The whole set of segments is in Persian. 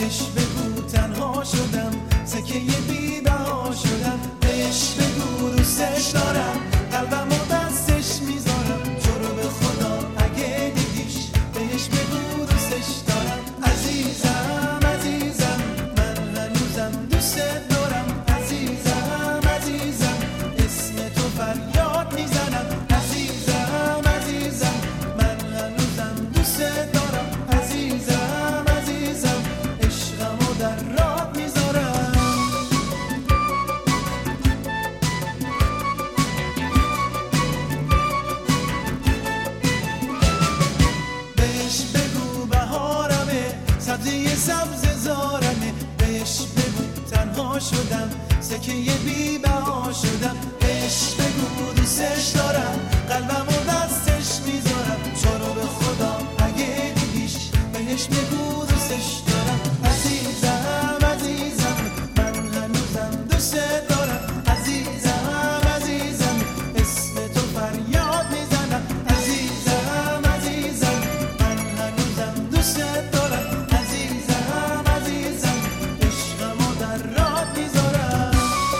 بهش بگو تنها شدم، سکه بی بها شدم. بهش بگو دوستش دارم، قلبم و دستش میذارم. تو رو به خدا اگه دیدیش بهش بگو دوستش دارم. عزیزم عزیزم من هنوزم دوستت دارم. عزیزم عزیزم اسم تو فریاد میزنم. عزیزم عزیزم من هنوزم دوستت دارم. عزیزم عزیزم عشقمو در راه میذارم. بهش بگو بهارمه، سبزی سبز زارمه. بهش بگو تنها شدم، سکه بی بها شدم. بهش بگو دوستش دارم، قلبم و دستش میذارم. تو رو به خدا اگه دیدیش بهش بگو دوستش دارم. عزیزم عزیزم من هنوزم دوستت دارم. عزیزم عزیزم اسم تو فریاد میزنم. عزیزم عزیزم من هنوزم دوستت دارم. عزیزم عزیزم عشقمو در راه میذارم.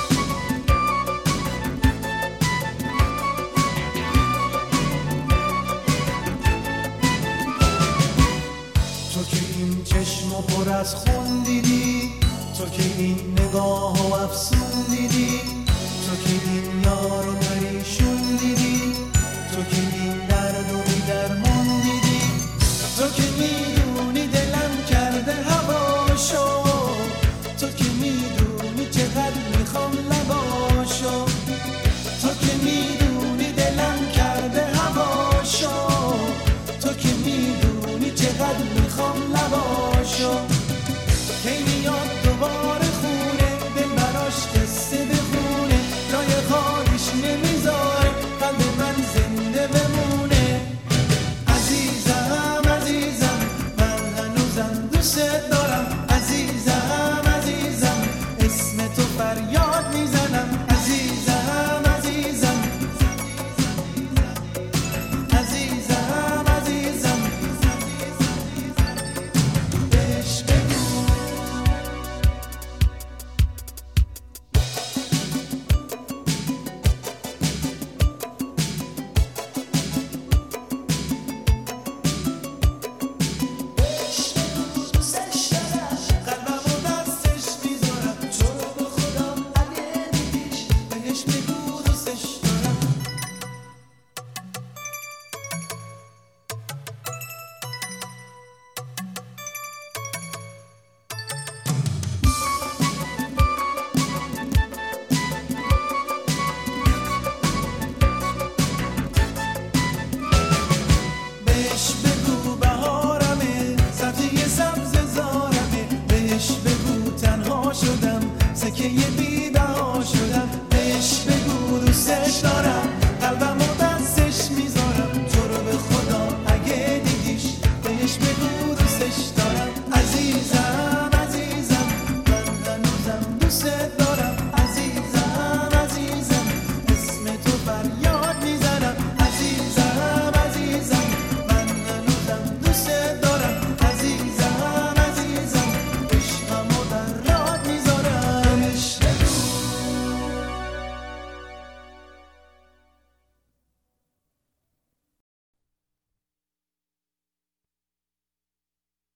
تو که این چشمو پر از خون دیدی، تو که این نگاه و افسون دیدی، تو که این یارو پریشون دیدی، تو که این درد و بی درمون دیدی، تو که میدونی دلم کرده هواشو، تو که میدونی چقدر میخوام لباشو، تو که میدونی دلم کرده هواشو، تو که میدونی چقدر میخوام لباشو. کی میاد دوباره خونه، دل براش قصه بخونه، جای خالیش نمیذاره قلب من زنده بمونه. عزیزم عزیزم من هنوزم دوستت دارم.